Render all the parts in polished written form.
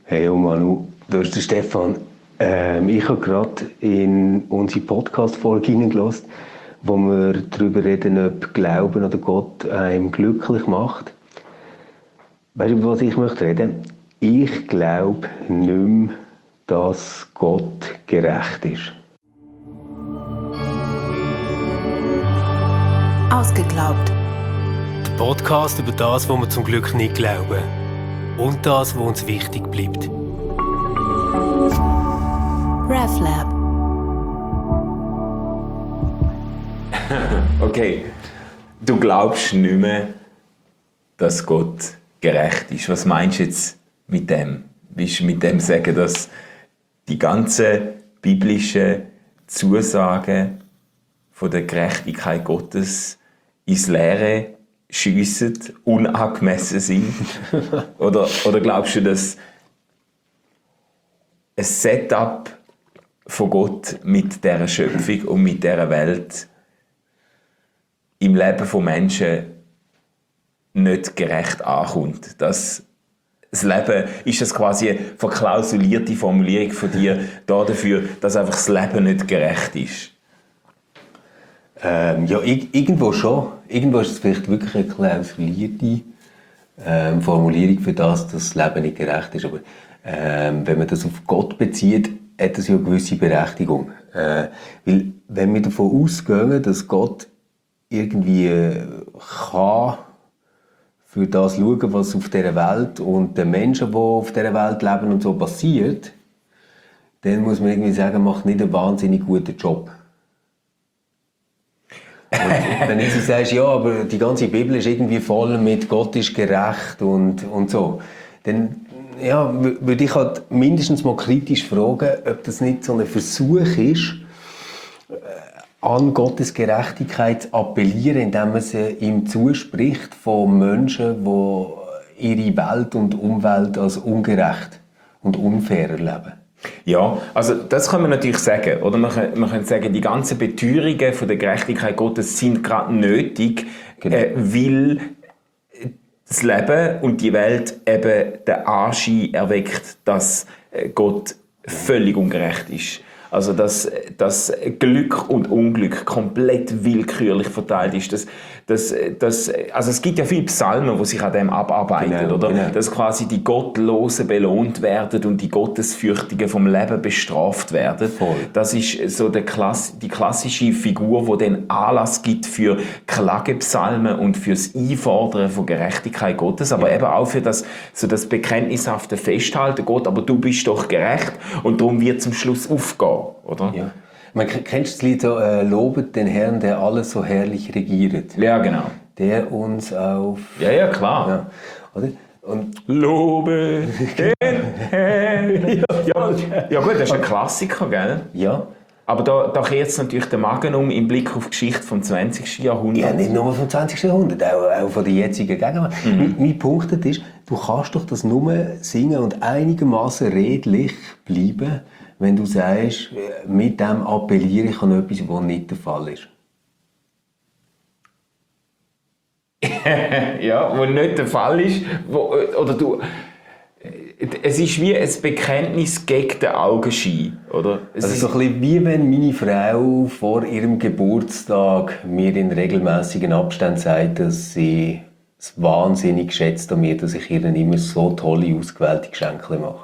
Hey, oh Manu, da ist der Stefan. Ich habe gerade in unsere Podcast-Folge hineingelassen, wo wir darüber reden, ob Glauben oder Gott einem glücklich macht. Weißt du, über was ich möchte reden? Ich glaube nicht mehr, dass Gott gerecht ist. Ausgeglaubt. Der Podcast über das, was wir zum Glück nicht glauben. Und das, was uns wichtig bleibt. RefLab. Okay, du glaubst nicht mehr, dass Gott gerecht ist. Was meinst du jetzt mit dem? Willst du mit dem sagen, dass die ganzen biblischen Zusagen von der Gerechtigkeit Gottes ins Leere schiessen, unangemessen sind? oder glaubst du, dass ein Setup von Gott mit dieser Schöpfung und mit dieser Welt im Leben von Menschen nicht gerecht ankommt? Dass das Leben, ist das quasi eine verklausulierte Formulierung von dir dafür, dass einfach das Leben nicht gerecht ist? Ja, irgendwo schon. Irgendwo ist es vielleicht wirklich eine klausulierte Formulierung für das, dass das Leben nicht gerecht ist. Aber wenn man das auf Gott bezieht, hat das ja eine gewisse Berechtigung. Weil wenn wir davon ausgehen, dass Gott irgendwie kann für das schauen, was auf dieser Welt und den Menschen, die auf dieser Welt leben und so passiert, dann muss man irgendwie sagen, macht nicht einen wahnsinnig guten Job. Und wenn du so sagst, ja, aber die ganze Bibel ist irgendwie voll mit Gott ist gerecht und so, dann ja, würde ich halt mindestens mal kritisch fragen, ob das nicht so ein Versuch ist, an Gottes Gerechtigkeit zu appellieren, indem man sie ihm zuspricht von Menschen, die ihre Welt und Umwelt als ungerecht und unfair erleben. Ja, also das kann man natürlich sagen. Oder man kann sagen, die ganzen Beteuerungen von der Gerechtigkeit Gottes sind gerade nötig, Genau. weil das Leben und die Welt eben den Anschein erweckt, dass Gott völlig ungerecht ist. Also dass Glück und Unglück komplett willkürlich verteilt ist. Also es gibt ja viele Psalmen, die sich an dem abarbeiten, Genau, oder? genau. Dass quasi die Gottlosen belohnt werden und die Gottesfürchtigen vom Leben bestraft werden. Voll. Das ist so die klassische Figur, die den Anlass gibt für Klagepsalmen und fürs Einfordern von Gerechtigkeit Gottes, aber eben auch für das bekenntnishafte Festhalten, Gott, aber du bist doch gerecht und darum wird zum Schluss aufgehen, oder? Ja. Kennst du das Lied so, Lobet den Herrn, der alles so herrlich regiert? Ja, genau. Der uns auf... Ja, klar. Ja, oder? Und Lobe den Herrn. Ja gut, das ist ein Klassiker, gell? ja, Aber da kehrt es natürlich den Magen um im Blick auf die Geschichte vom 20. Jahrhundert. ja, nicht nur vom 20. Jahrhundert, auch von der jetzigen Gegenwart. Mein Punkt ist, du kannst doch das nur singen und einigermaßen redlich bleiben, wenn du sagst, mit dem appelliere ich an etwas, was nicht der Fall ist. Ja, wo nicht der Fall ist. Es ist wie ein Bekenntnis gegen den Augenschein, oder? Also so ein bisschen wie wenn meine Frau vor ihrem Geburtstag mir in regelmäßigen Abständen sagt, dass sie es wahnsinnig schätzt an mir, dass ich ihr dann immer so tolle, ausgewählte Geschenke mache.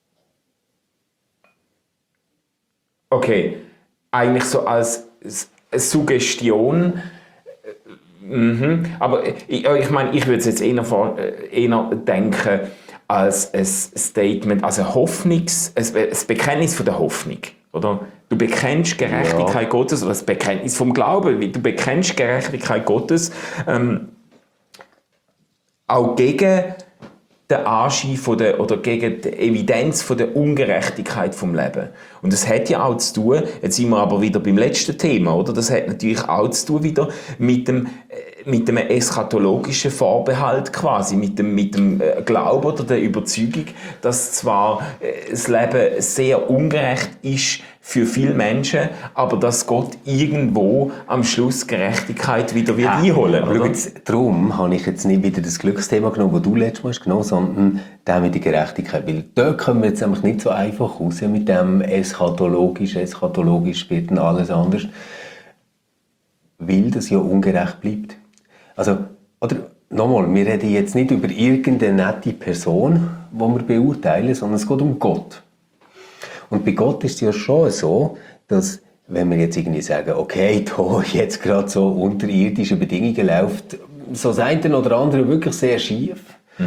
Okay, eigentlich so als Suggestion. Aber ich meine, ich würde es jetzt eher denken als ein Statement, als ein Bekenntnis von der Hoffnung. Oder? Du bekennst Gerechtigkeit Gottes, oder das Bekenntnis vom Glauben. Du bekennst Gerechtigkeit Gottes auch gegen den Anschein oder gegen die Evidenz von der Ungerechtigkeit vom Leben. Und das hat ja auch zu tun, jetzt sind wir aber wieder beim letzten Thema, oder? Das hat natürlich auch zu tun wieder mit dem eschatologischen Vorbehalt quasi, mit dem Glauben oder der Überzeugung, dass zwar das Leben sehr ungerecht ist, für viele Menschen, aber dass Gott irgendwo am Schluss Gerechtigkeit wieder wird einholen, aber oder? jetzt, darum habe ich jetzt nicht wieder das Glücksthema genommen, das du letztes Mal hast genommen, sondern das mit der Gerechtigkeit. Weil dort kommen wir jetzt nämlich nicht so einfach raus mit dem eschatologisch wird dann alles anders, weil das ja ungerecht bleibt. Also, oder nochmal, wir reden jetzt nicht über irgendeine nette Person, die wir beurteilen, sondern es geht um Gott. Und bei Gott ist es ja schon so, dass, wenn wir jetzt irgendwie sagen, okay, da jetzt gerade so unter irdischen Bedingungen läuft so das eine oder andere wirklich sehr schief.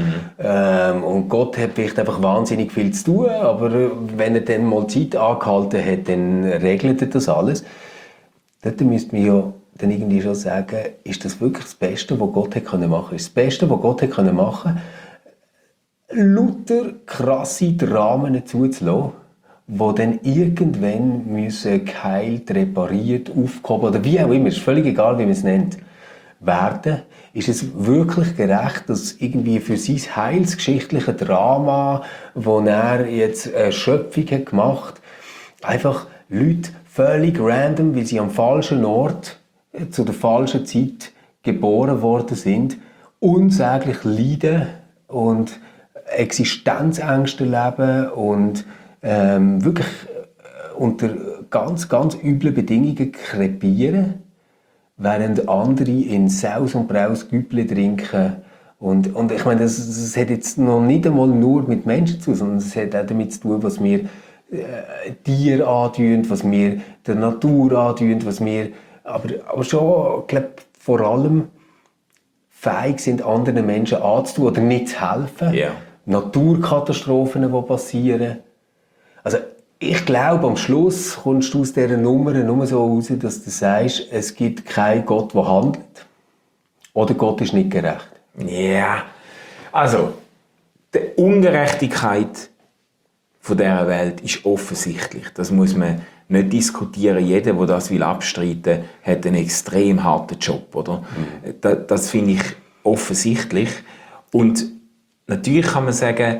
Und Gott hat vielleicht einfach wahnsinnig viel zu tun, aber wenn er dann mal Zeit angehalten hat, dann regelt er das alles. Dort müsste man ja dann irgendwie schon sagen, ist das wirklich das Beste, was Gott hätte machen können? Ist das Beste, was Gott hätte machen können, lauter krasse Dramen zuzulassen, die dann irgendwann müssen geheilt, repariert, aufgehoben oder wie auch immer, ist völlig egal, wie man es nennt, werden. Ist es wirklich gerecht, dass irgendwie für sein heilsgeschichtliche Drama, wo er jetzt eine Schöpfung hat gemacht, einfach Leute völlig random, weil sie am falschen Ort zu der falschen Zeit geboren worden sind, unsäglich leiden und Existenzängste leben und wirklich unter ganz, ganz üblen Bedingungen krepieren, während andere in Saus und Braus Güppli trinken. Und ich meine, das hat jetzt noch nicht einmal nur mit Menschen zu tun, sondern es hat auch damit zu tun, was wir Tieren antun, was wir der Natur antun, was wir aber schon, ich glaube, vor allem fähig sind, anderen Menschen anzutun oder nicht zu helfen. Ja. Naturkatastrophen, die passieren. Also ich glaube, am Schluss kommst du aus dieser Nummer nur so raus, dass du sagst, es gibt keinen Gott, der handelt. Oder Gott ist nicht gerecht. Ja, also die Ungerechtigkeit von dieser Welt ist offensichtlich. Das muss man nicht diskutieren. Jeder, der das abstreiten will, hat einen extrem harten Job. Oder? Das finde ich offensichtlich. Und natürlich kann man sagen,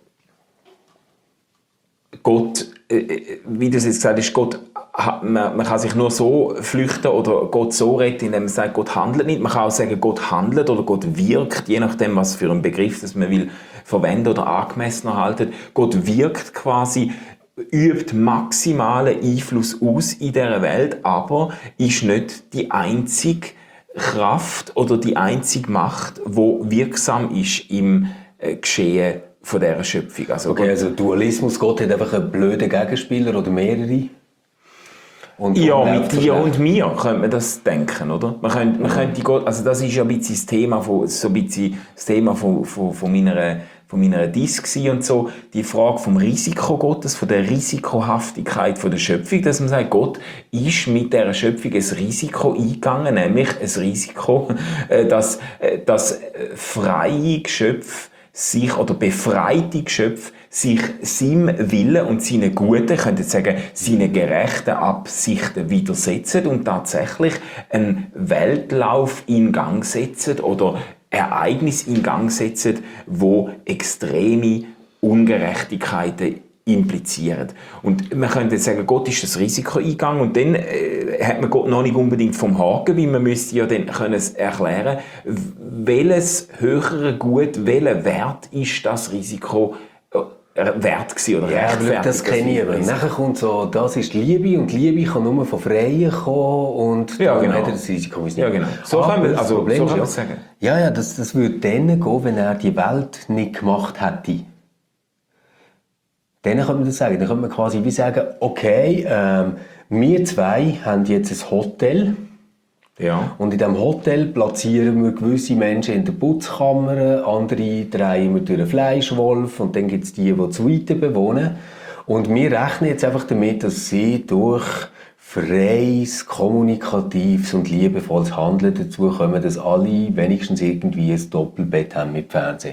Gott, wie du es jetzt gesagt hast, Gott, man kann sich nur so flüchten oder Gott so retten, indem man sagt, Gott handelt nicht. Man kann auch sagen, Gott handelt oder Gott wirkt, je nachdem, was für einen Begriff das man will verwenden oder angemessen halten. Gott wirkt quasi, übt maximalen Einfluss aus in dieser Welt, aber ist nicht die einzige Kraft oder die einzige Macht, die wirksam ist im Geschehen von dieser Schöpfung. Also okay, also Dualismus, Gott hat einfach einen blöden Gegenspieler oder mehrere. Und ja, mit dir und mir könnte man das denken, oder? Man könnte Gott, also das ist ja ein bisschen das Thema von meiner Disc und so, die Frage vom Risiko Gottes, von der Risikohaftigkeit von der Schöpfung, dass man sagt, Gott ist mit dieser Schöpfung ein Risiko eingegangen, nämlich ein Risiko, dass freie Geschöpfe sich, oder befreite Geschöpfe sich seinem Willen und seinen guten, ich könnte jetzt sagen, seinen gerechten Absichten widersetzen und tatsächlich einen Weltlauf in Gang setzen oder Ereignisse in Gang setzen, wo extreme Ungerechtigkeiten implizieren. Und man könnte jetzt sagen, Gott ist das Risiko eingegangen und dann hat man Gott noch nicht unbedingt vom Haken, weil man müsste ja dann erklären, welches höhere Gut, welcher Wert ist das Risiko wert gewesen oder rechtfertigt. Das kenne ich aber. Nachher kommt so, das ist die Liebe und die Liebe kann nur von Freien kommen und ja, genau. Hat er das Risiko nicht. Ja, genau. So kann man es sagen. Ja, das würde dann gehen, wenn er die Welt nicht gemacht hätte. Dann könnte man das sagen. Dann könnte man quasi wie sagen, okay, wir zwei haben jetzt ein Hotel. Ja. Und in diesem Hotel platzieren wir gewisse Menschen in der Putzkammer, andere drehen wir durch einen Fleischwolf und dann gibt es die Suiten bewohnen. Und wir rechnen jetzt einfach damit, dass sie durch freies, kommunikatives und liebevolles Handeln dazu kommen, dass alle wenigstens irgendwie ein Doppelbett haben mit Fernsehen.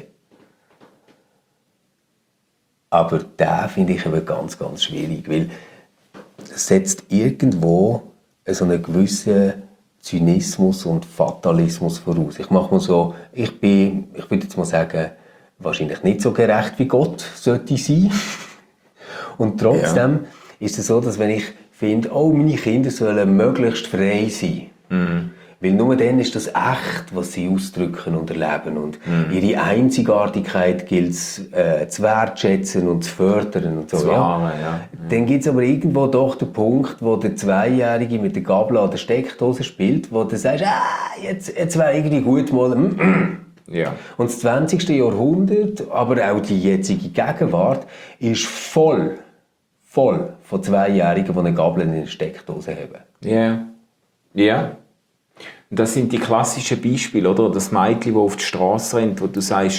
Aber den finde ich aber ganz, ganz schwierig, weil es setzt irgendwo so einen gewissen Zynismus und Fatalismus voraus. Ich mache mal so, ich würde jetzt mal sagen, wahrscheinlich nicht so gerecht wie Gott sollte sein. Und trotzdem ist es so, dass wenn ich finde, oh, meine Kinder sollen möglichst frei sein, weil nur dann ist das echt, was sie ausdrücken und erleben. Und ihre Einzigartigkeit gilt es zu wertschätzen und zu fördern. Und so, ja. Dann gibt es aber irgendwo doch den Punkt, wo der Zweijährige mit der Gabel an der Steckdose spielt, wo du sagst, jetzt wäre irgendwie gut mal... Ja. Und das 20. Jahrhundert, aber auch die jetzige Gegenwart, ist voll von Zweijährigen, die eine Gabel in eine Steckdose haben. Ja. Ja. Das sind die klassischen Beispiele, oder? Das Mädchen, das auf die Straße rennt, wo du sagst,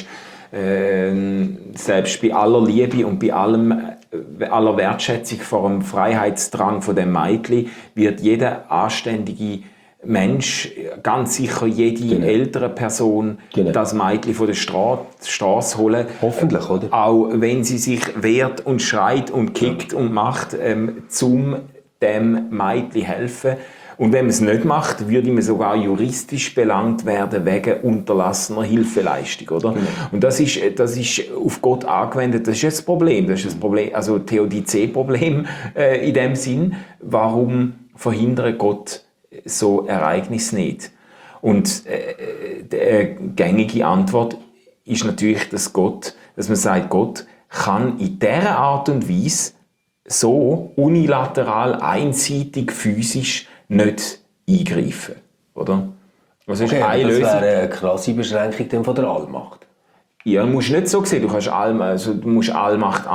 selbst bei aller Liebe und bei aller Wertschätzung vor dem Freiheitsdrang von dem Mädchen wird jeder anständige Mensch, ganz sicher jede ältere Person, das Mädchen von der Straße holen. Hoffentlich, oder? Auch wenn sie sich wehrt und schreit und kickt und macht, zum dem Mädchen helfen. Und wenn man es nicht macht, würde man sogar juristisch belangt werden wegen unterlassener Hilfeleistung, oder? Und das ist auf Gott angewendet. Das ist das Problem. Das ist das Problem, also Theodizee-Problem in dem Sinn. Warum verhindert Gott so Ereignisse nicht? Und die gängige Antwort ist natürlich, dass man sagt, Gott kann in dieser Art und Weise so unilateral, einseitig, physisch nicht eingreifen, oder? Was ist eine das Lösung? wäre eine krasse Beschränkung von der Allmacht. Ja, du musst nicht so sehen. Du musst Allmacht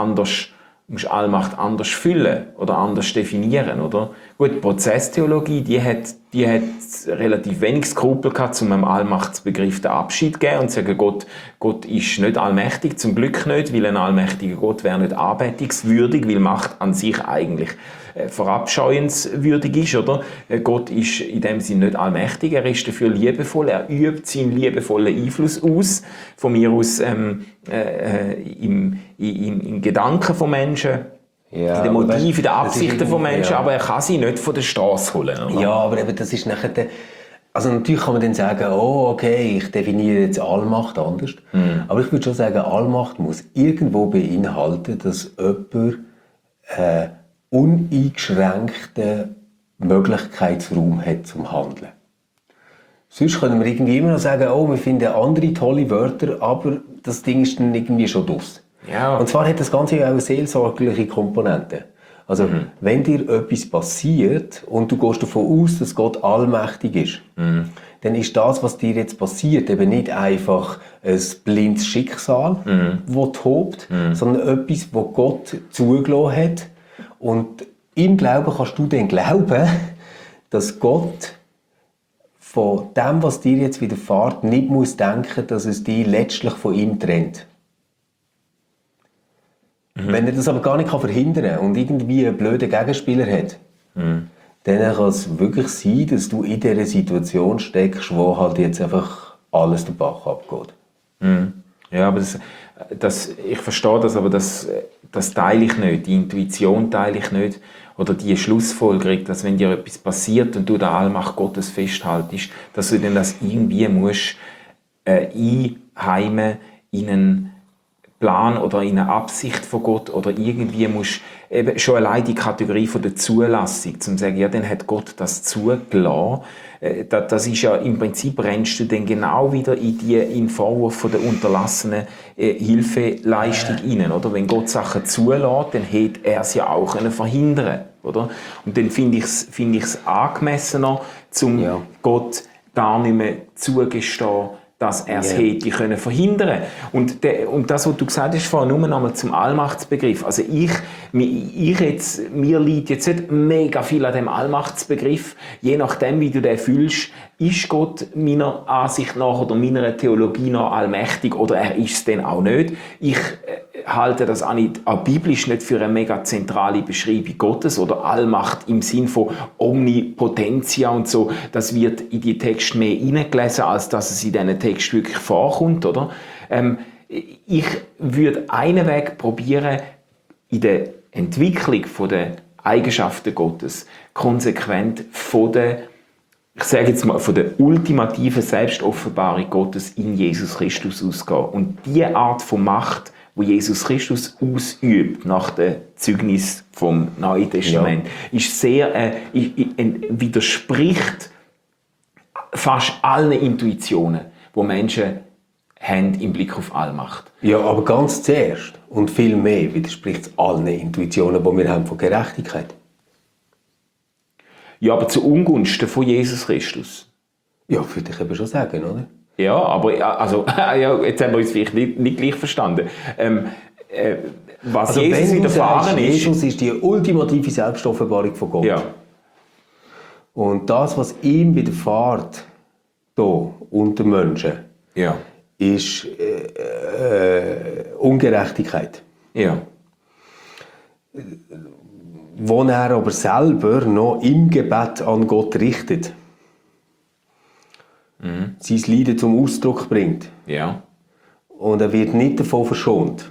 anders füllen oder anders definieren, oder? Gut, die Prozesstheologie, die hat relativ wenig Skrupel gehabt, um einem Allmachtsbegriff den Abschied zu geben und zu sagen, Gott ist nicht allmächtig, zum Glück nicht, weil ein allmächtiger Gott wäre nicht anbetungswürdig, weil Macht an sich eigentlich verabscheuenswürdig ist, oder? Gott ist in dem Sinne nicht allmächtig, er ist dafür liebevoll, er übt seinen liebevollen Einfluss aus, von mir aus im Gedanken von Menschen, Ja, in den Motiven, in den das Absichten von Menschen, aber er kann sie nicht von der Straße holen. Oder? Ja, aber eben, das ist nachher also natürlich kann man dann sagen, oh, okay, ich definiere jetzt Allmacht anders. Aber ich würde schon sagen, Allmacht muss irgendwo beinhalten, dass jemand uneingeschränkten Möglichkeitsraum hat zum Handeln. Sonst können wir irgendwie immer noch sagen, oh, wir finden andere tolle Wörter, aber das Ding ist dann irgendwie schon draus. Ja. Und zwar hat das Ganze ja auch eine seelsorgerliche Komponente. Also, wenn dir etwas passiert und du gehst davon aus, dass Gott allmächtig ist, dann ist das, was dir jetzt passiert, eben nicht einfach ein blindes Schicksal, das tobt, sondern etwas, das Gott zugelassen hat. Und im Glauben kannst du dann glauben, dass Gott von dem, was dir jetzt widerfährt, nicht muss denken, dass es dich letztlich von ihm trennt. Wenn er das aber gar nicht verhindern kann und irgendwie einen blöden Gegenspieler hat, dann kann es wirklich sein, dass du in dieser Situation steckst, wo halt jetzt einfach alles den Bach abgeht. Ja, aber ich verstehe das, aber das teile ich nicht. Die Intuition teile ich nicht. Oder die Schlussfolgerung, dass wenn dir etwas passiert und du der Allmacht Gottes festhaltest, dass du dann das irgendwie musst einheimen in einen Plan oder in eine Absicht von Gott oder irgendwie musst eben schon allein die Kategorie von der Zulassung, zum sagen, ja, dann hat Gott das zugelassen. Das ist ja im Prinzip rennst du dann genau wieder in den Vorwurf von der unterlassenen Hilfeleistung rein, oder? Wenn Gott Sachen zulässt, dann hätte er es ja auch verhindern, oder? Und dann finde ich es angemessener, Gott gar nicht mehr zugestehen, dass er es hätte können verhindern. Und das, was du gesagt hast, vorhin nur noch mal zum Allmachtsbegriff. Also mir liegt jetzt nicht mega viel an dem Allmachtsbegriff. Je nachdem, wie du den fühlst, ist Gott meiner Ansicht nach oder meiner Theologie nach allmächtig oder er ist es dann auch nicht. Ich halte das auch biblisch nicht für eine mega zentrale Beschreibung Gottes oder Allmacht im Sinn von Omnipotentia und so. Das wird in die Texte mehr hineingelesen, als dass es in diesen Text wirklich vorkommt, oder? Ich würde einen Weg probieren, in der Entwicklung der Eigenschaften Gottes konsequent von der ultimativen Selbstoffenbarung Gottes in Jesus Christus ausgehen. Und diese Art von Macht, wo Jesus Christus ausübt nach dem Zeugnis vom Neuen Testament, ist sehr, widerspricht fast allen Intuitionen, die Menschen haben im Blick auf Allmacht. Ja, aber ganz zuerst und viel mehr widerspricht es allen Intuitionen, die wir haben von Gerechtigkeit. Ja, aber zu Ungunsten von Jesus Christus. Ja, würde ich eben schon sagen, oder? Ja, aber also, ja, jetzt haben wir uns vielleicht nicht gleich verstanden. Was Also Jesus wenn du widerfahren sagst, ist... Jesus ist die ultimative Selbstoffenbarung von Gott. Ja. Und das, was ihm widerfährt, hier unter Menschen, Ja. ist Ungerechtigkeit. Ja. Wo er aber selber noch im Gebet an Gott richtet. Sein Leiden zum Ausdruck bringt. Ja. Und er wird nicht davon verschont.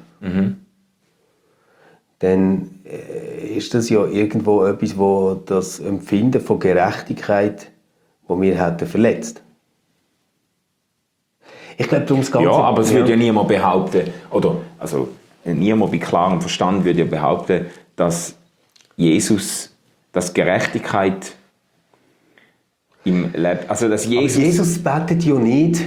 Dann ist das ja irgendwo etwas, wo das Empfinden von Gerechtigkeit, das wir hätten, verletzt. Ich glaube, darum das Ganze... Ja, aber es würde ja niemand behaupten, oder also niemand mit klarem Verstand würde ja behaupten, dass Jesus, dass Gerechtigkeit im Leben, also dass Jesus... Aber Jesus betet ja nicht,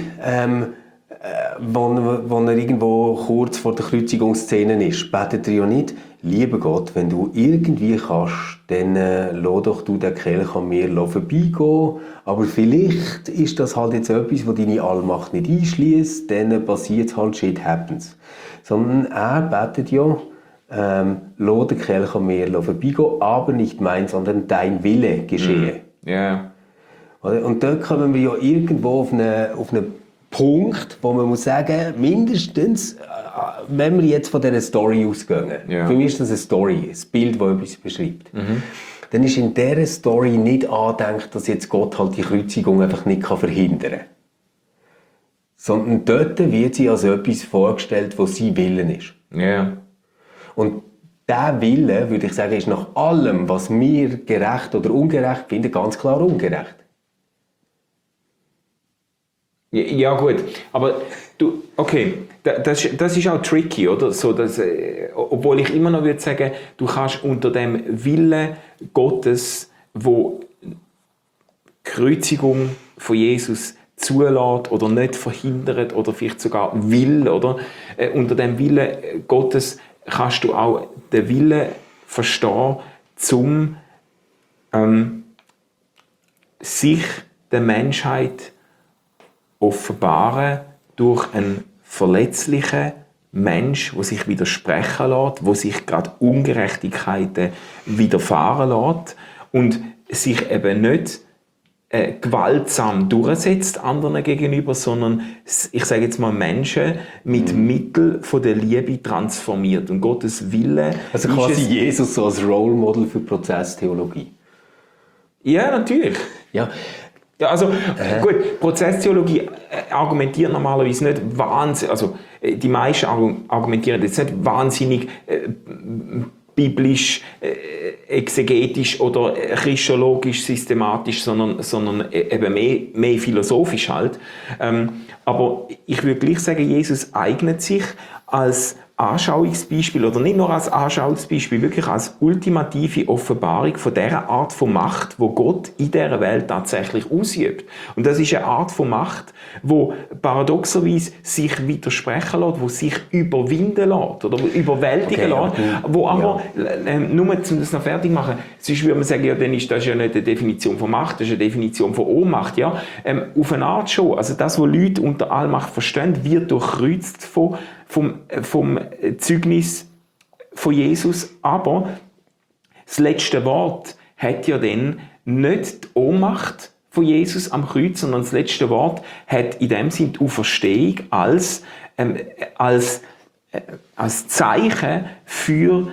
wo er irgendwo kurz vor der Kreuzigungsszene ist, betet er ja nicht, lieber Gott, wenn du irgendwie kannst, dann lass doch du den Kelch an mir vorbeigehen, aber vielleicht ist das halt jetzt etwas, was deine Allmacht nicht einschließt, dann passiert halt, shit happens. Sondern er betet ja, lass den Kelch an mir vorbeigehen, aber nicht mein, sondern dein Wille geschehe. Ja. Und dort kommen wir ja irgendwo auf einen Punkt, wo man muss sagen, mindestens, wenn wir jetzt von dieser Story ausgehen, Ja. für mich ist das eine Story, ein Bild, das etwas beschreibt, dann ist in dieser Story nicht angedacht, dass jetzt Gott halt die Kreuzigung einfach nicht verhindern kann. Sondern dort wird sie als etwas vorgestellt, was sein Willen ist. Ja. Und dieser Wille, würde ich sagen, ist nach allem, was wir gerecht oder ungerecht finden, ganz klar ungerecht. Ja gut, aber du, okay, das ist auch tricky, oder? So, dass, obwohl ich immer noch würde sagen, du kannst unter dem Willen Gottes, wo die Kreuzigung von Jesus zulässt oder nicht verhindert oder vielleicht sogar will, oder? Unter dem Willen Gottes kannst du auch den Willen verstehen, zum sich der Menschheit offenbaren durch einen verletzlichen Mensch, der sich widersprechen lässt, der sich gerade Ungerechtigkeiten widerfahren lässt und sich eben nicht gewaltsam durchsetzt anderen gegenüber, sondern, ich sage jetzt mal, Menschen mit Mitteln von der Liebe transformiert. Und Gottes Wille Also ist quasi es, Jesus so als Role Model für Prozesstheologie. ja, natürlich. Ja. Ja, also gut, Prozesstheologie argumentiert normalerweise nicht wahnsinnig, also die meisten argumentieren jetzt nicht wahnsinnig biblisch, exegetisch oder christologisch, systematisch, sondern eben mehr philosophisch halt. Aber ich würde gleich sagen, Jesus eignet sich als Anschauungsbeispiel, oder nicht nur als Anschauungsbeispiel, wirklich als ultimative Offenbarung von dieser Art von Macht, wo Gott in dieser Welt tatsächlich ausübt. Und das ist eine Art von Macht, wo paradoxerweise sich widersprechen lässt, wo sich überwinden lässt oder überwältigen lässt, wo aber, nur um das noch fertig zu machen, sonst würde man sagen, ja, dann ist das ja nicht eine Definition von Macht, das ist eine Definition von Ohnmacht. Ja? Auf eine Art schon. Also das, was Leute unter Allmacht verstehen, wird durchkreuzt vom Zeugnis von Jesus, aber das letzte Wort hat ja dann nicht die Ohnmacht von Jesus am Kreuz, sondern das letzte Wort hat in dem Sinne die Auferstehung als Zeichen für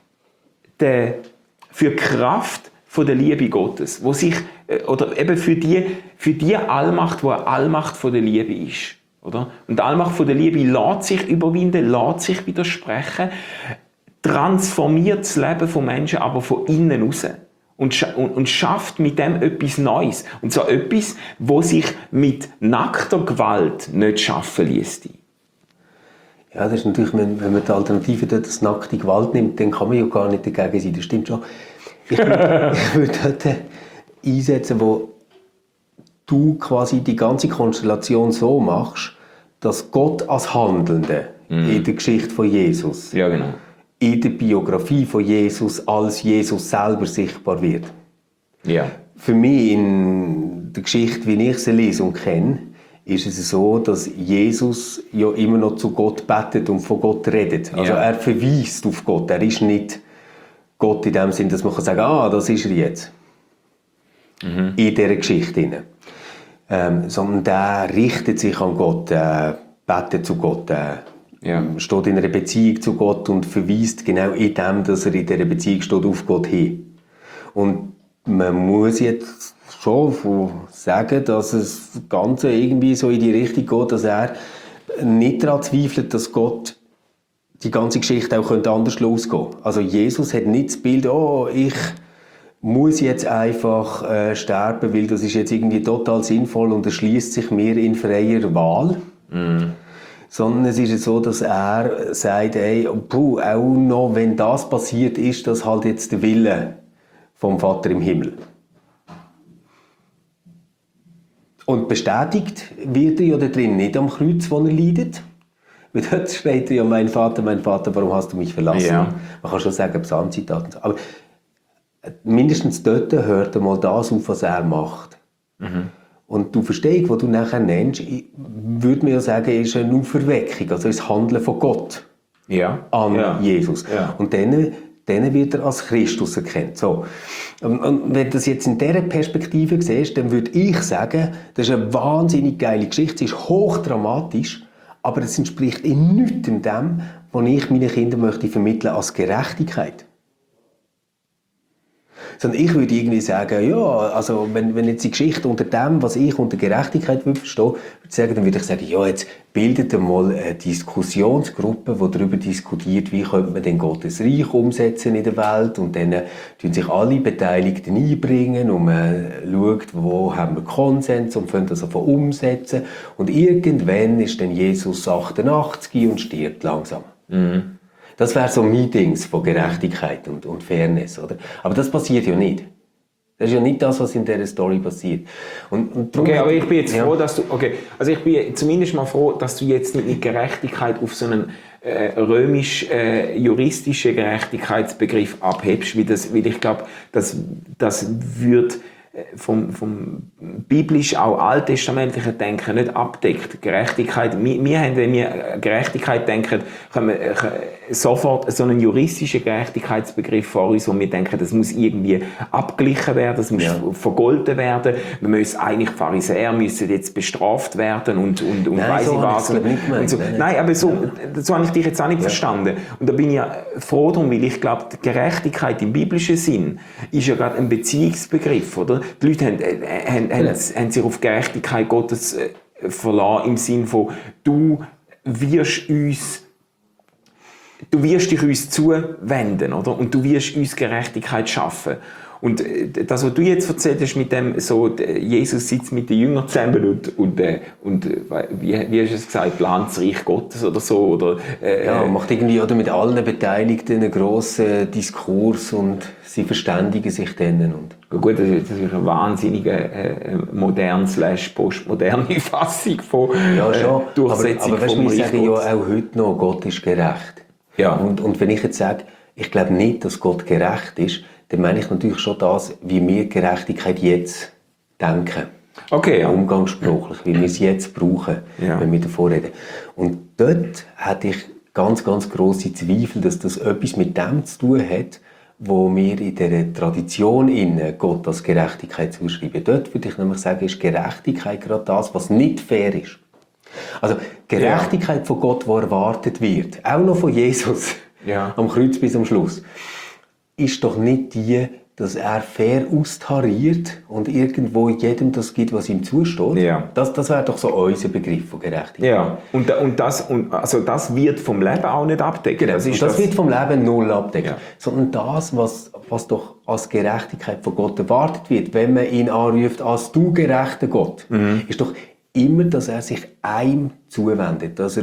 die Kraft von der Liebe Gottes, wo sich, oder eben für die Allmacht, die eine Allmacht von der Liebe ist. Oder? Und die Allmacht von der Liebe lässt sich überwinden, lässt sich widersprechen, transformiert das Leben von Menschen aber von innen raus. Und schafft mit dem etwas Neues. Und zwar etwas, das sich mit nackter Gewalt nicht schaffen lässt. Ja, das ist natürlich, wenn man die Alternative dort als nackte Gewalt nimmt, dann kann man ja gar nicht dagegen sein, das stimmt schon. Ich würde dort einsetzen, wo du quasi die ganze Konstellation so machst, dass Gott als Handelnde in der Geschichte von Jesus, Ja, genau. in der Biografie von Jesus als Jesus selber sichtbar wird. Ja. Für mich in der Geschichte, wie ich sie lese und kenne, ist es so, dass Jesus ja immer noch zu Gott betet und von Gott redet. Also Ja. er verweist auf Gott. Er ist nicht Gott in dem Sinn, dass man sagen kann, das ist er jetzt. In dieser Geschichte. Sondern der richtet sich an Gott, betet zu Gott, steht in einer Beziehung zu Gott und verweist genau in dem, dass er in dieser Beziehung steht, auf Gott hin. Und man muss jetzt schon sagen, dass das Ganze irgendwie so in die Richtung geht, dass er nicht daran zweifelt, dass Gott die ganze Geschichte auch anders losgehen könnte. Also Jesus hat nicht das Bild, ich muss jetzt einfach sterben, weil das ist jetzt irgendwie total sinnvoll und erschließt sich mir in freier Wahl. Sondern es ist so, dass er sagt, auch noch, wenn das passiert, ist das halt jetzt der Wille vom Vater im Himmel. Und bestätigt wird er ja da drin nicht am Kreuz, wo er leidet. Weil dort steht ja, mein Vater, warum hast du mich verlassen? Ja. Man kann schon sagen, Psalmzitat und so. Aber mindestens dort hört einmal das auf, was er macht. Und die Verstehung, die du nachher nennst, würde man ja sagen, ist eine Auferweckung, also das Handeln von Gott an Jesus. Ja. Und dann wird er als Christus erkannt. So. Und wenn du das jetzt in dieser Perspektive siehst, dann würde ich sagen, das ist eine wahnsinnig geile Geschichte, sie ist hochdramatisch, aber es entspricht in nichts dem, was ich meinen Kindern möchte vermitteln als Gerechtigkeit. Sondern ich würde irgendwie sagen, ja, also wenn jetzt die Geschichte unter dem, was ich unter Gerechtigkeit verstehe, würde ich sagen, dann würde ich sagen, ja, jetzt bildet mal eine Diskussionsgruppe, die darüber diskutiert, wie könnte man denn Gottes Reich umsetzen in der Welt, und dann tun sich alle Beteiligten einbringen und man schaut, wo haben wir Konsens und können das einfach umsetzen, und irgendwann ist dann Jesus 88 und stirbt langsam. Das wäre so Meetings von Gerechtigkeit und Fairness, oder? Aber das passiert ja nicht. Das ist ja nicht das, was in dieser Story passiert. Und Okay, aber ich bin jetzt froh, dass du, also ich bin zumindest mal froh, dass du jetzt nicht mit Gerechtigkeit auf so einen römisch-juristischen Gerechtigkeitsbegriff abhebst, weil ich glaube, das wird vom biblisch auch alttestamentlichen Denken nicht abdeckt. Gerechtigkeit, wir haben, wenn wir Gerechtigkeit denken, können wir sofort so einen juristischen Gerechtigkeitsbegriff vor uns, wo wir denken, das muss irgendwie abgeglichen werden, das muss vergolten werden, wir müssen eigentlich Pharisäer müssen jetzt bestraft werden und weiss ich was. Und so. Nein, aber so habe ich dich jetzt auch nicht verstanden. Und da bin ich ja froh drum, weil ich glaube, die Gerechtigkeit im biblischen Sinn ist ja gerade ein Beziehungsbegriff, oder? Die Leute haben sich auf Gerechtigkeit Gottes verlassen, im Sinn von, du wirst dich uns zuwenden, oder? Und du wirst uns Gerechtigkeit schaffen. Und das, was du jetzt erzählt hast, mit dem, so, Jesus sitzt mit den Jüngern zusammen und wie hast du es gesagt, plant das Reich Gottes oder so, oder? Macht irgendwie oder mit allen Beteiligten einen grossen Diskurs und sie verständigen sich dann. Und gut, das ist eine wahnsinnige modern/postmoderne Fassung von Durchsetzung aber weißt, vom wir Reich sagen Gottes. ja auch heute noch, Gott ist gerecht. Ja. Und wenn ich jetzt sage, ich glaube nicht, dass Gott gerecht ist, dann meine ich natürlich schon das, wie wir Gerechtigkeit jetzt denken. Okay, ja. Umgangssprachlich, wie wir es jetzt brauchen, wenn wir davor reden. Und dort hatte ich ganz, ganz grosse Zweifel, dass das etwas mit dem zu tun hat, wo wir in dieser Tradition Gott als Gerechtigkeit zuschreiben. Dort würde ich nämlich sagen, ist Gerechtigkeit gerade das, was nicht fair ist. Also Gerechtigkeit von Gott, die erwartet wird, auch noch von Jesus, am Kreuz bis am Schluss, ist doch nicht die, dass er fair austariert und irgendwo jedem das gibt, was ihm zusteht. Ja. Das wäre doch so unser Begriff von Gerechtigkeit. Ja, und das wird vom Leben auch nicht abdecken. Das wird vom Leben null abdecken. Ja. Sondern das, was doch als Gerechtigkeit von Gott erwartet wird, wenn man ihn anruft als du gerechter Gott, ist doch immer, dass er sich einem zuwendet, dass er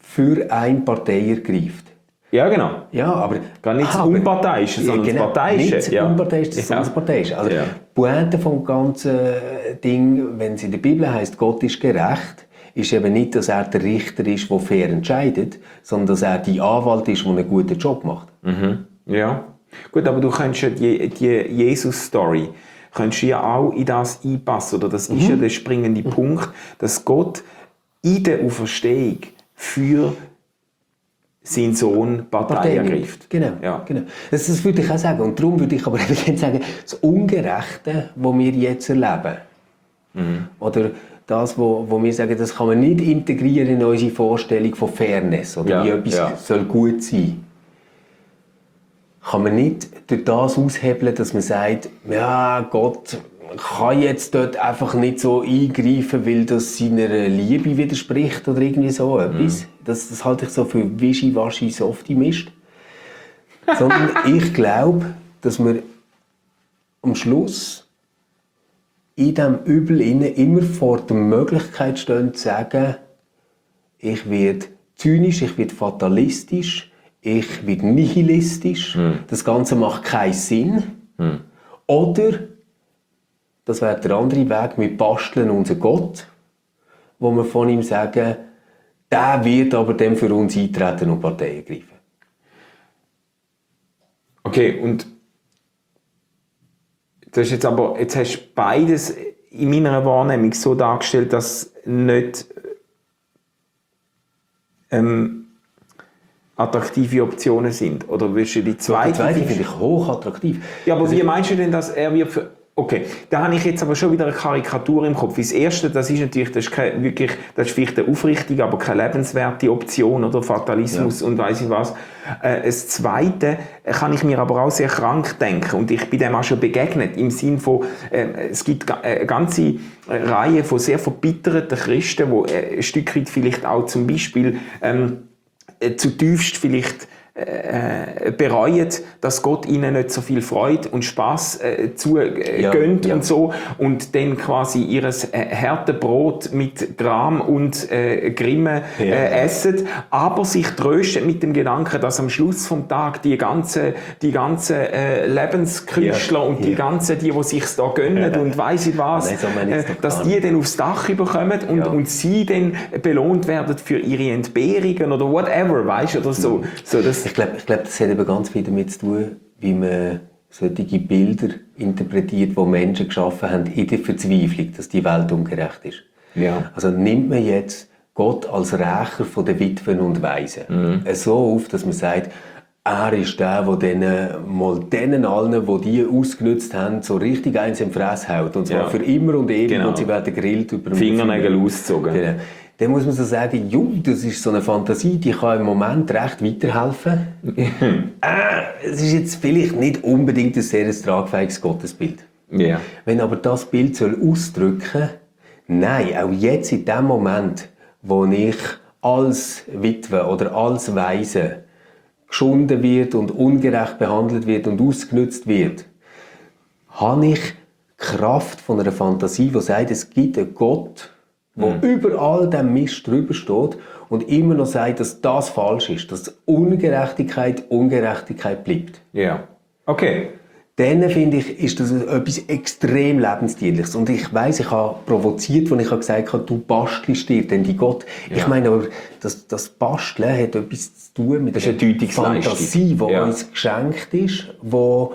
für eine Partei ergreift. Ja, genau. Ja, aber... Gar nicht das Unparteiische, sondern das Parteiische. Nicht das Unparteiische, sondern das Parteiische. Also, die Pointe vom ganzen Ding, wenn es in der Bibel heisst, Gott ist gerecht, ist eben nicht, dass er der Richter ist, der fair entscheidet, sondern dass er die Anwalt ist, der einen guten Job macht. Mhm. Ja. Gut, aber du könntest ja die Jesus-Story könntest ja auch in das einpassen. Oder das ist ja der springende Punkt, dass Gott in der Auferstehung für seinen Sohn Partei ergreift. Genau, Ja. genau. Das würde ich auch sagen. Und darum würde ich aber eben sagen, das Ungerechte, das wir jetzt erleben, oder das, wo wir sagen, das kann man nicht integrieren in unsere Vorstellung von Fairness oder wie etwas soll gut sein, kann man nicht durch das aushebeln, dass man sagt, ja, Gott kann jetzt dort einfach nicht so eingreifen, weil das seiner Liebe widerspricht oder irgendwie so etwas. Das halte ich so für wischiwaschi softy Mist. Sondern ich glaube, dass wir am Schluss in diesem Übel immer vor der Möglichkeit stehen, zu sagen, ich werde zynisch, ich werde fatalistisch, ich werde nihilistisch, das Ganze macht keinen Sinn. Oder, das wäre der andere Weg, wir basteln unseren Gott, wo wir von ihm sagen, der wird aber dann für uns eintreten und Partei ergreifen. Okay, und das ist jetzt hast du beides in meiner Wahrnehmung so dargestellt, dass nicht attraktive Optionen sind. Oder willst du die zweite? Die zweite finde ich hochattraktiv. Ja, aber wie meinst du denn, dass er wird für... Okay, da habe ich jetzt aber schon wieder eine Karikatur im Kopf. Das Erste, das ist natürlich, das ist vielleicht eine aufrichtige, aber keine lebenswerte Option oder Fatalismus und weiss ich was. Das Zweite kann ich mir aber auch sehr krank denken und ich bin dem auch schon begegnet im Sinn von, es gibt eine ganze Reihe von sehr verbitterten Christen, die ein Stück weit vielleicht auch zum Beispiel zutiefst vielleicht bereuen, dass Gott ihnen nicht so viel Freude und Spass gönnt und so und dann quasi ihres Härtebrot mit Gram und Grimme essen, aber sich trösten mit dem Gedanken, dass am Schluss vom Tag die ganzen Lebenskünstler und die sich's da gönnen und weiss ich was, dass die dann aufs Dach überkommen und sie dann belohnt werden für ihre Entbehrungen oder whatever, weißt du, oder so. Ich glaube, das hat eben ganz viel damit zu tun, wie man solche Bilder interpretiert, die Menschen geschaffen haben in der Verzweiflung, dass die Welt ungerecht ist. Ja. Also nimmt man jetzt Gott als Rächer von den Witwen und Waisen so auf, dass man sagt, er ist der denen allen, die die ausgenutzt haben, so richtig eins im Fress haut. Und zwar für immer und ewig und sie werden gegrillt über den Fingernägel ausgezogen. Genau. Dann muss man so sagen, das ist so eine Fantasie, die kann im Moment recht weiterhelfen. Es ist jetzt vielleicht nicht unbedingt ein sehr tragfähiges Gottesbild. Yeah. Wenn aber das Bild soll ausdrücken, nein, auch jetzt in dem Moment, wo ich als Witwe oder als Waise geschunden wird und ungerecht behandelt wird und ausgenutzt wird, habe ich Kraft von einer Fantasie, die sagt, es gibt einen Gott, der über all dem Mist drüber steht und immer noch sagt, dass das falsch ist, dass Ungerechtigkeit bleibt. Ja. Okay. Dann finde ich, ist das etwas extrem Lebensdienliches. Und ich weiss, ich habe provoziert, als ich gesagt habe, du bastelst dir denn die Gott. Ja. Ich meine aber, das Basteln hat etwas zu tun mit der Fantasie, die uns geschenkt ist, wo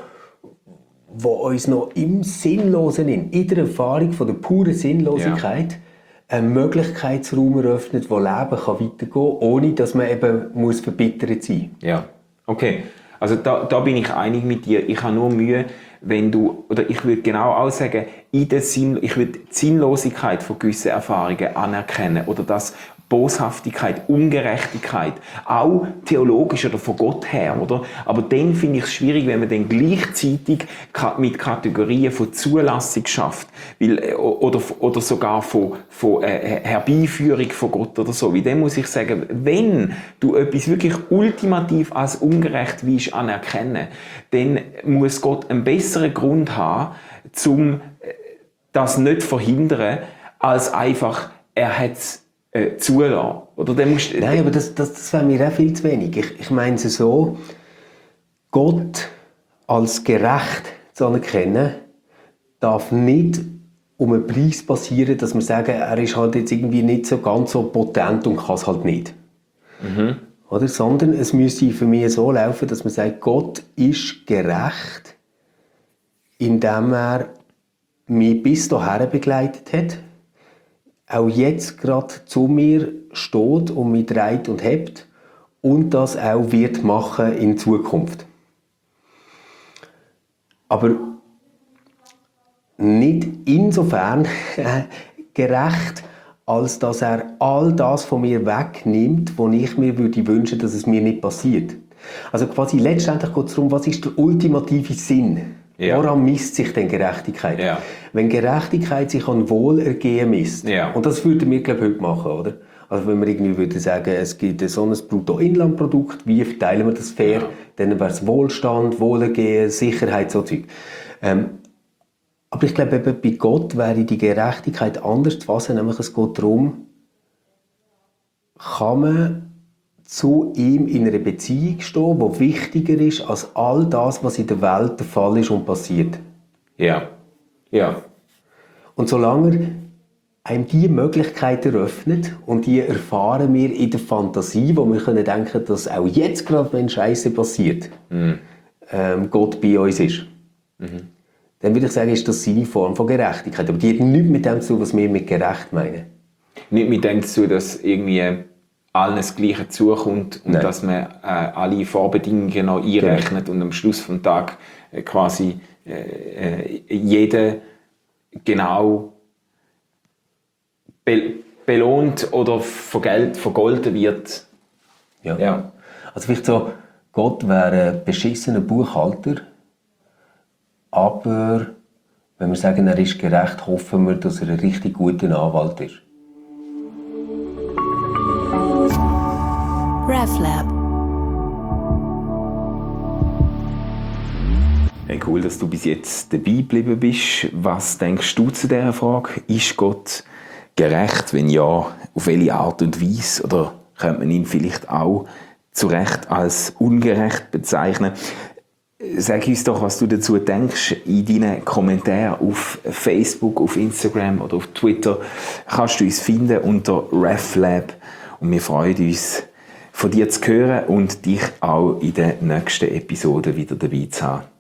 uns noch im Sinnlosen, in der Erfahrung von der puren Sinnlosigkeit, einen Möglichkeitsraum eröffnet, wo Leben kann weitergehen kann, ohne dass man eben verbittert sein muss. Ja, okay. Also da bin ich einig mit dir. Ich habe nur Mühe, wenn du, oder ich würde genau auch sagen, ich würde die Sinnlosigkeit von gewissen Erfahrungen anerkennen oder das Boshaftigkeit, Ungerechtigkeit, auch theologisch oder von Gott her, oder? Aber dann finde ich es schwierig, wenn man dann gleichzeitig mit Kategorien von Zulassung schafft, oder sogar von Herbeiführung von Gott oder so. Wie dann muss ich sagen, wenn du etwas wirklich ultimativ als ungerecht willst anerkennen, dann muss Gott einen besseren Grund haben, um das nicht zu verhindern, als einfach, er hat zulassen. Oder dann musst, Nein, aber das wäre mir auch viel zu wenig. Ich meine es so, Gott als gerecht zu anerkennen, darf nicht um einen Preis passieren, dass wir sagen, er ist halt jetzt irgendwie nicht so ganz so potent und kann es halt nicht. Oder? Sondern es müsste für mich so laufen, dass man sagt, Gott ist gerecht, indem er mich bis dahin begleitet hat, auch jetzt gerade zu mir steht und mich trägt und hebt und das auch wird machen in Zukunft. Aber nicht insofern gerecht, als dass er all das von mir wegnimmt, wo ich mir würde wünschen, dass es mir nicht passiert. Also quasi letztendlich geht es darum, was ist der ultimative Sinn? Ja. Woran misst sich denn Gerechtigkeit? Ja. Wenn Gerechtigkeit sich an Wohlergehen misst, Ja. und das würden wir, glaube ich, heute machen, oder? Also wenn wir irgendwie würden sagen, es gibt so ein Bruttoinlandprodukt, wie verteilen wir das fair? Ja. Dann wäre es Wohlstand, Wohlergehen, Sicherheit, so Zeug. Aber ich glaube, eben bei Gott wäre die Gerechtigkeit anders zu fassen, nämlich es geht darum, kann man zu ihm in einer Beziehung stehen, die wichtiger ist als all das, was in der Welt der Fall ist und passiert. Ja. Ja. Und solange einem diese Möglichkeit eröffnet und die erfahren wir in der Fantasie, wo wir können denken, dass auch jetzt gerade, wenn Scheiße passiert, Gott bei uns ist. Dann würde ich sagen, ist das seine Form von Gerechtigkeit. Aber die hat nichts mit dem zu tun, was wir mit gerecht meinen. Nicht mit dem zu tun, dass irgendwie allen das Gleiche zukommt und Nein. dass man alle Vorbedingungen noch einrechnet und am Schluss des Tages quasi jeder genau belohnt oder vergolten wird. Ja. Ja. Also vielleicht so, Gott wäre ein beschissener Buchhalter, aber wenn wir sagen, er ist gerecht, hoffen wir, dass er ein richtig guter Anwalt ist. RefLab. Hey, cool, dass du bis jetzt dabei geblieben bist. Was denkst du zu dieser Frage? Ist Gott gerecht? Wenn ja, auf welche Art und Weise? Oder könnte man ihn vielleicht auch zu Recht als ungerecht bezeichnen? Sag uns doch, was du dazu denkst. In deinen Kommentaren auf Facebook, auf Instagram oder auf Twitter kannst du uns finden unter RefLab. Und wir freuen uns, von dir zu hören und dich auch in der nächsten Episode wieder dabei zu haben.